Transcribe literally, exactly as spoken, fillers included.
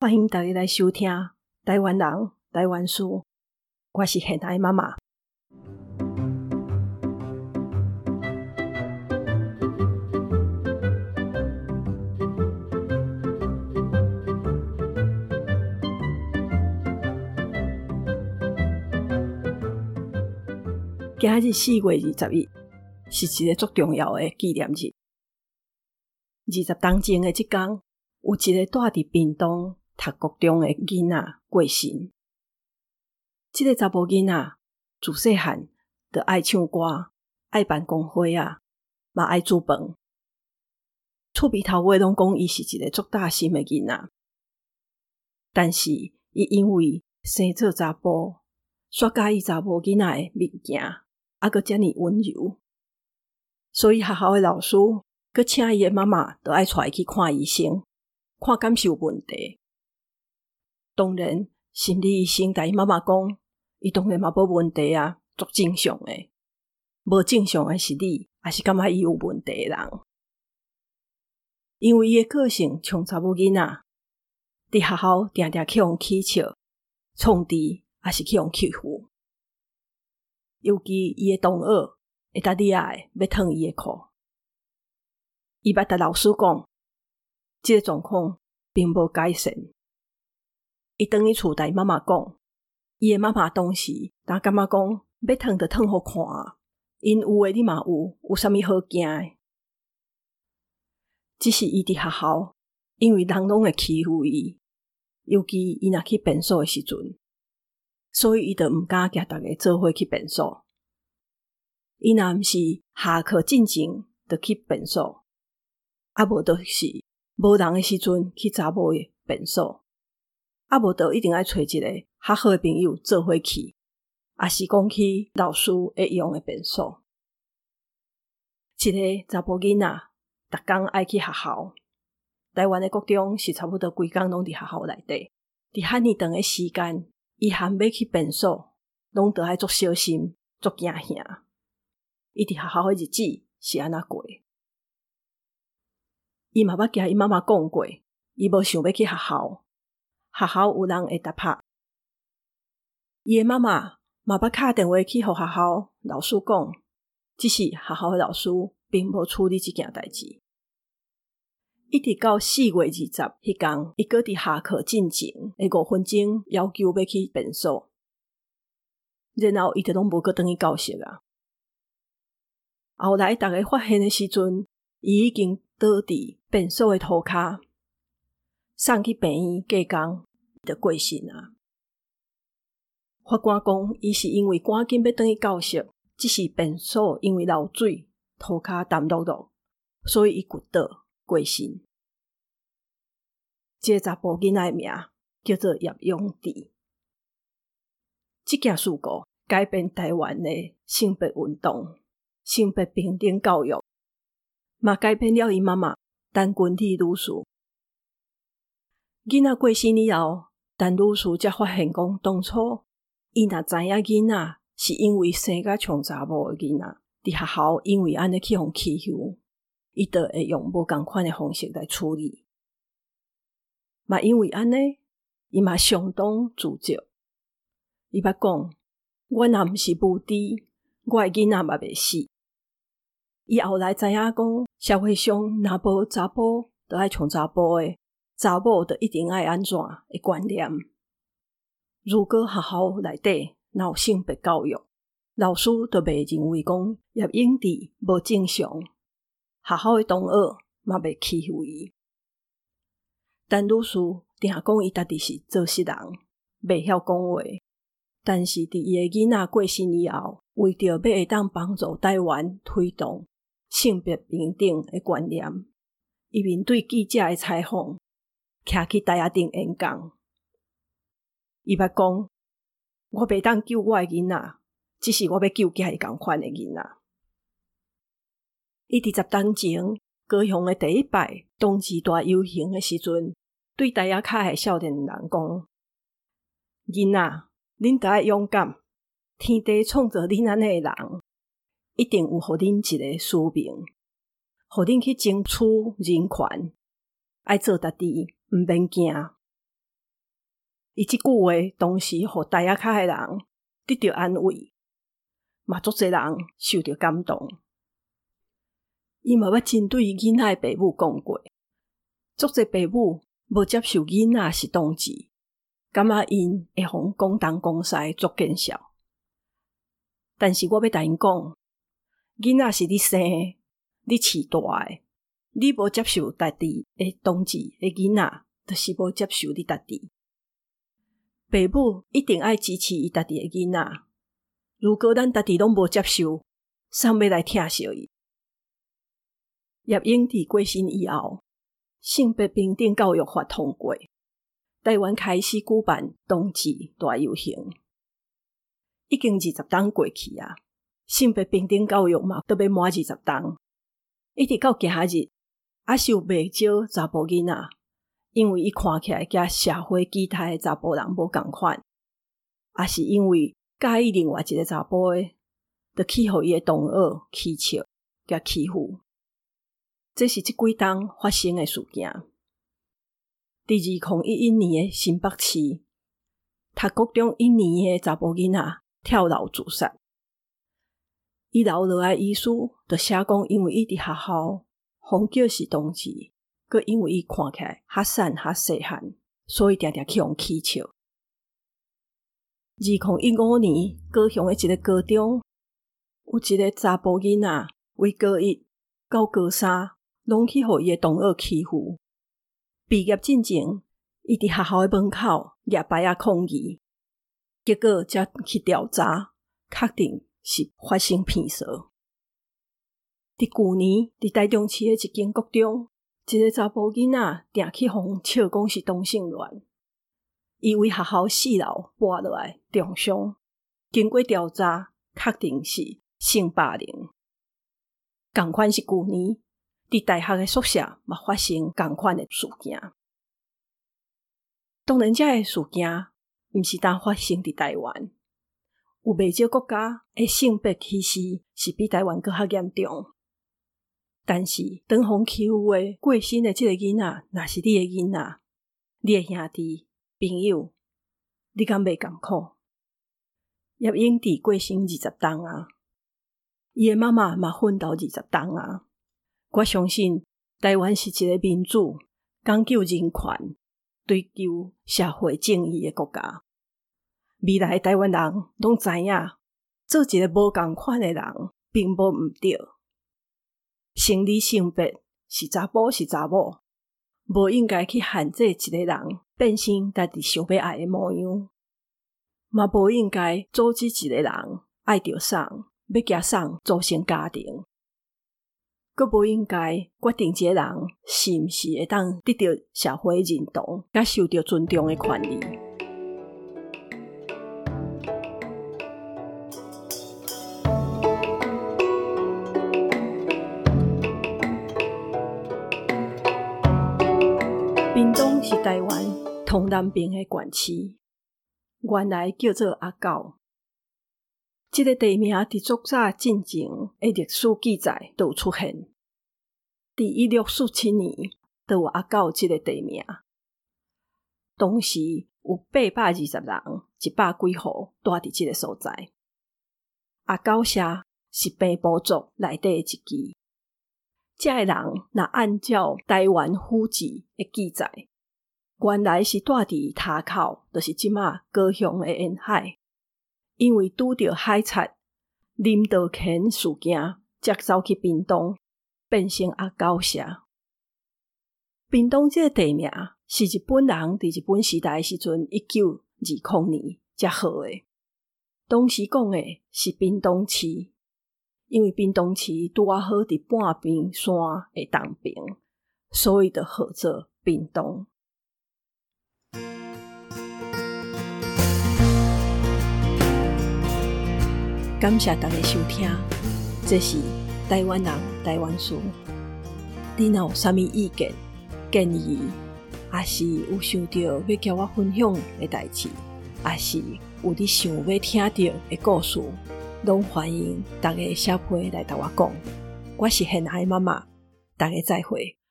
欢迎大家来收听台湾人台湾事，我是现代妈妈。今日四月二十一是一个足重要的纪念日。二十当前的这天，有一个住伫屏东读国中的囡仔过身。这个查甫囡仔自细汉就爱唱歌，爱办公会啊，嘛爱煮饭。厝边头尾拢讲伊是一个足大心的囡仔，但是伊因为生做查甫，煞介意查某囡仔的物件，还佫遮尔温柔，所以学校的老师佫请伊的妈妈就爱带伊去看医生，看敢是有问题。当然心理医生甲伊妈妈讲，伊当然嘛无问题啊，足正常的。无正常的是你，还是感觉伊有问题的人。因为伊的个性像查某囡仔，伫学校定定去互起笑、创治，还是去互欺负。尤其伊的同学会搭厉害要脱伊的裤。伊捌甲老师讲，这个状况并无改善。伊回去厝甲伊妈妈讲，伊的妈妈当时若感觉讲要脱就脱互看啊，因有诶你嘛有，有啥物好惊诶？只是伊伫学校，因为人拢会欺负伊，尤其伊若去便所诶时阵，所以伊就毋敢甲逐个做伙去便所。伊若毋是下课进前就去便所，啊无就是无人诶时阵去查某诶便所，啊无就一定爱找一个较好诶朋友做伙去，也是讲去老师会用诶便所。一个查甫囡仔逐工爱去学校，台湾诶国中是差不多规工拢伫学校内底，伫遐尔长诶时间，伊含要去便所，拢得爱足小心、足惊吓。伊伫学校诶日子是安怎过？伊嘛捌甲伊妈妈讲过，伊无想要去学校，学校有人会搭拍。伊诶妈妈嘛捌敲电话去互学校老师讲，只是学校诶老师并无处理这件代志。一直到四月二十迄天，伊搁伫下课进前诶五分钟要求要去便所，然後伊就拢无搁轉去教室啊。後來大家發現的時陣，伊已經倒佇便所的塗骹，送去病院隔工就過身啊。法官講，伊是因為趕緊要轉去教室，只是便所因為漏水，塗骹澹漉漉，所以伊骨倒過身。這個查甫囡仔的名叫做葉永志。這件事故改變台灣的性別運動、性別平等教育，嘛改變了伊媽媽陳君麗女士。囡仔過身以後，陳女士才發現講，當初伊若知影囡仔是因為生甲像查某的囡仔，佇學校因為安尼去互欺負，伊就會用無同款的方式來處理。嘛因為安尼，伊嘛相當自責。伊捌講，我若毋是無知，我的囡仔嘛袂死。伊後來知影講，社會上若無查甫就愛像查甫的，查某就一定愛安怎的觀念。如果學校內底若有性別教育，老師就袂認為講葉永志無正常，學校的同學嘛袂欺負伊。陳女士定講伊家己是做事人，袂曉講話，但是佇伊的囡仔過身以後，為着要會當幫助台灣推動性別平等的觀念，伊面對記者的採訪，徛去台仔頂演講。伊捌講，我袂當救我的囡仔，只是我要救甲伊同款的囡仔。伊佇十當前高雄的第一擺同志大遊行的時陣，對台仔卡的少年人講：囡仔，恁得愛勇敢，天地創造恁安尼的人，一定有互恁一個使命，互恁去爭取人權，愛做家己，毋免驚。 伊即句话当时互台仔脚诶人得到安慰，嘛足侪人受到感动。伊嘛捌针对囡仔诶爸母讲过，足侪爸母无接受囡仔是同志，感觉因会互讲东讲西足见笑。但是我要甲因讲，囡仔是你生诶，你饲大诶，你无接受家己诶同志诶囡仔，就是无接受你家己。爸母一定爱支持伊家己诶囡仔，如果咱家己拢无接受，谁要来疼惜伊？叶永伫过身以后，性别平等教育法通过，台湾开始举办同志大游行。已经二十冬过去啊，性别平等教育嘛都要满二十冬，一直到今日，还是有袂少查甫囡仔，因为伊看起来甲社会期待的查甫人无共款，也是因为介意另外一个查甫的，就去互伊的同学欺笑甲欺负。这是即几冬发生的事件。伫二零一一年的新北市，读国中一年的查甫囡仔跳楼自杀。伊留落来遗书就写讲，因为伊伫学校逢叫是同志，佮因为伊看起来较瘦较细汉，所以常常去互欺笑。二零一五年，高雄的一个高中，有一个查甫囡仔为高一到高三，拢去互伊的同学欺负。毕业进前，伊伫学校的门口举牌仔抗议，结果才去调查，确定是发生骗趖。伫旧年，伫台中市的一间国中，一个查甫囡仔定去互笑讲是同性恋，伊为学校四楼跌落来重伤，经过调查，确定是性霸凌。同款是旧年，伫大学的宿舍嘛发生同款的事件。当然，这个事件毋是单发生伫台湾，有袂少国家的性别歧视是比台湾更较严重。但是，当互欺负的过身的这个囡仔，若是你的囡仔，你的兄弟、朋友，你敢袂艰苦？叶永伫过身二十冬啊，伊的妈妈嘛奋斗二十冬啊。我相信台湾是一个民主、讲究人权、追求社会正义的国家。未来的台湾人拢知影，做一个无同款的人并无毋对。生理性别是查甫是查某，无应该去限制一个人变成家己想要爱的模样，嘛无应该阻止一个人爱着送，要惊送组成家庭。佫无应该决定一个人是毋是会当得到社会认同，甲受到尊重的权利。屏东是台湾东南边的县市，原来叫做阿狗。这个地名伫足早进前的历史记载都有出现。伫一六四七年，就有阿狗这个地名。当时有八百二十人，一百几户住伫这个所在。阿狗社是平埔族内底的一支。这个人若按照台湾府志的记载，原来是住伫塔口，就是即马高雄的沿海。因为拄着海贼林道乾事件，才走去屏东，变成阿狗社。屏东这个地名是日本人伫日本时代的时阵，一九二零年才号的。当时讲的是屏东市，因为屏东市拄啊好伫半边山的东边，所以就号做屏东。感谢大家收听，这是台湾人台湾事。你若有啥物意见、建议，还是有想到要叫我分享的代志，还是有你想要听到的故事，拢欢迎大家写批来甲我讲。我是现爱妈妈，大家再会。